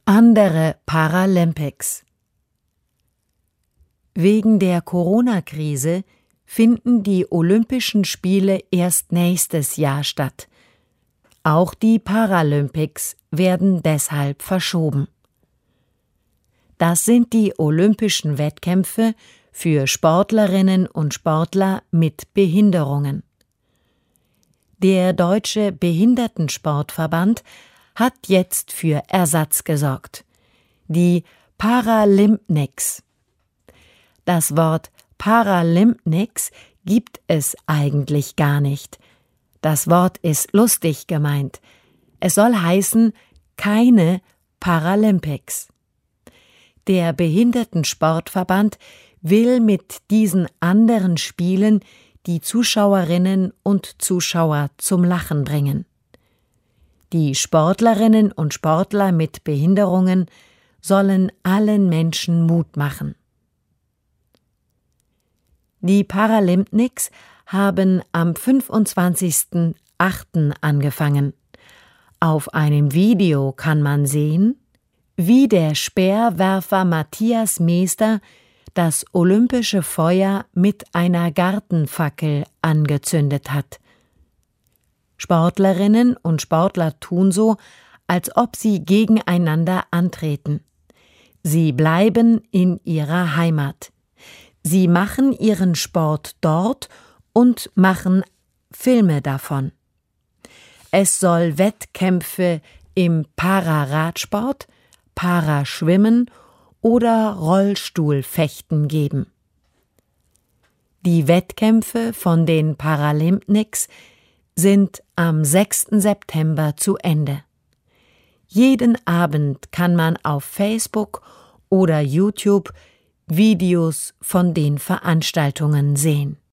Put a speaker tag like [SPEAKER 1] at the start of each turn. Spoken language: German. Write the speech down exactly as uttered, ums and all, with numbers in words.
[SPEAKER 1] Andere Paralympics. Wegen der Corona-Krise finden die Olympischen Spiele erst nächstes Jahr statt. Auch die Paralympics werden deshalb verschoben. Das sind die olympischen Wettkämpfe für Sportlerinnen und Sportler mit Behinderungen. Der Deutsche Behindertensportverband hat jetzt für Ersatz gesorgt. Die Paralympnics. Das Wort Paralympnics gibt es eigentlich gar nicht. Das Wort ist lustig gemeint. Es soll heißen, keine Paralympics. Der Behindertensportverband will mit diesen anderen Spielen die Zuschauerinnen und Zuschauer zum Lachen bringen. Die Sportlerinnen und Sportler mit Behinderungen sollen allen Menschen Mut machen. Die Paralympnics haben am fünfundzwanzigsten achten angefangen. Auf einem Video kann man sehen, wie der Speerwerfer Matthias Meester das olympische Feuer mit einer Gartenfackel angezündet hat. Sportlerinnen und Sportler tun so, als ob sie gegeneinander antreten. Sie bleiben in ihrer Heimat. Sie machen ihren Sport dort und machen Filme davon. Es soll Wettkämpfe im Pararadsport, Paraschwimmen oder Rollstuhlfechten geben. Die Wettkämpfe von den Paralympnics sind am sechsten September zu Ende. Jeden Abend kann man auf Facebook oder YouTube Videos von den Veranstaltungen sehen.